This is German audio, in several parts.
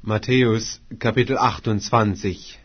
Matthäus, Kapitel 28.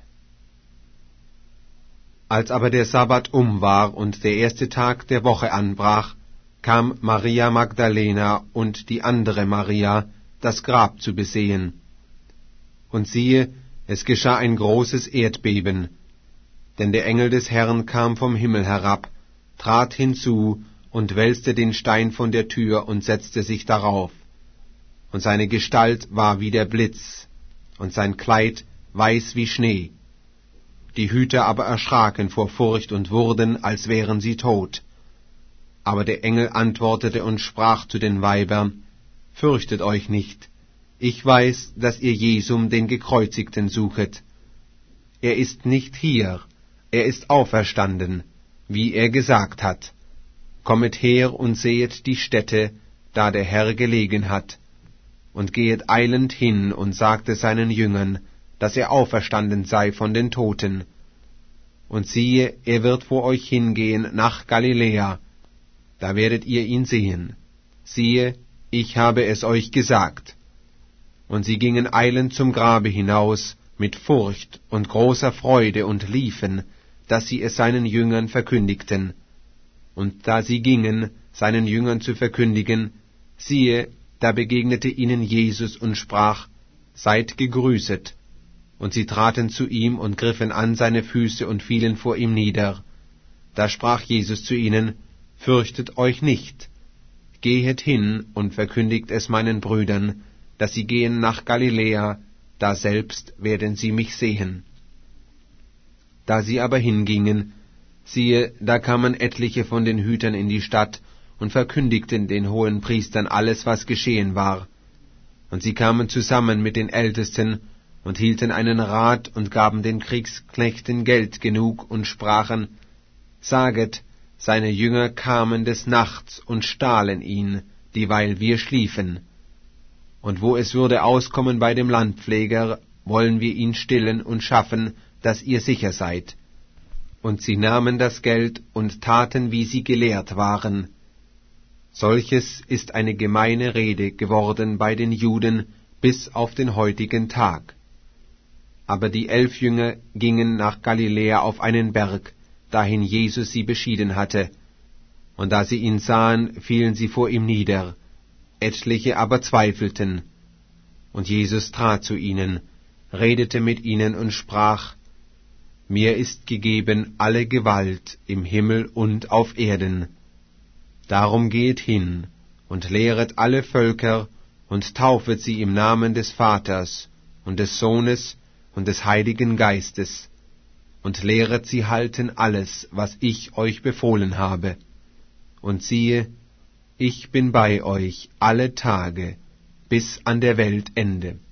Als aber der Sabbat war und der erste Tag der Woche anbrach, kam Maria Magdalena und die andere Maria, das Grab zu besehen. Und siehe, es geschah ein großes Erdbeben, denn der Engel des Herrn kam vom Himmel herab, trat hinzu und wälzte den Stein von der Tür und setzte sich darauf. Und seine Gestalt war wie der Blitz, und sein Kleid weiß wie Schnee. Die Hüter aber erschraken vor Furcht und wurden, als wären sie tot. Aber der Engel antwortete und sprach zu den Weibern: Fürchtet euch nicht, ich weiß, dass ihr Jesum, den Gekreuzigten, suchet. Er ist nicht hier, er ist auferstanden, wie er gesagt hat. Kommet her und sehet die Stätte, da der Herr gelegen hat, und gehet eilend hin und sagte seinen Jüngern, dass er auferstanden sei von den Toten. Und siehe, er wird vor euch hingehen nach Galiläa, da werdet ihr ihn sehen. Siehe, ich habe es euch gesagt. Und sie gingen eilend zum Grabe hinaus, mit Furcht und großer Freude, und liefen, dass sie es seinen Jüngern verkündigten. Und da sie gingen, seinen Jüngern zu verkündigen, siehe, da begegnete ihnen Jesus und sprach: Seid gegrüßet. Und sie traten zu ihm und griffen an seine Füße und fielen vor ihm nieder. Da sprach Jesus zu ihnen: Fürchtet euch nicht. Gehet hin und verkündigt es meinen Brüdern, dass sie gehen nach Galiläa, da selbst werden sie mich sehen. Da sie aber hingingen, siehe, da kamen etliche von den Hütern in die Stadt und verkündigten den Hohenpriestern alles, was geschehen war. Und sie kamen zusammen mit den Ältesten und hielten einen Rat und gaben den Kriegsknechten Geld genug und sprachen: Saget, seine Jünger kamen des Nachts und stahlen ihn, dieweil wir schliefen. Und wo es würde auskommen bei dem Landpfleger, wollen wir ihn stillen und schaffen, dass ihr sicher seid. Und sie nahmen das Geld und taten, wie sie gelehrt waren. Solches ist eine gemeine Rede geworden bei den Juden bis auf den heutigen Tag. Aber die 11 Jünger gingen nach Galiläa auf einen Berg, dahin Jesus sie beschieden hatte. Und da sie ihn sahen, fielen sie vor ihm nieder. Etliche aber zweifelten. Und Jesus trat zu ihnen, redete mit ihnen und sprach: Mir ist gegeben alle Gewalt im Himmel und auf Erden. Darum geht hin und lehret alle Völker und taufet sie im Namen des Vaters und des Sohnes und des Heiligen Geistes und lehret sie halten alles, was ich euch befohlen habe. Und siehe, ich bin bei euch alle Tage bis an der Weltende.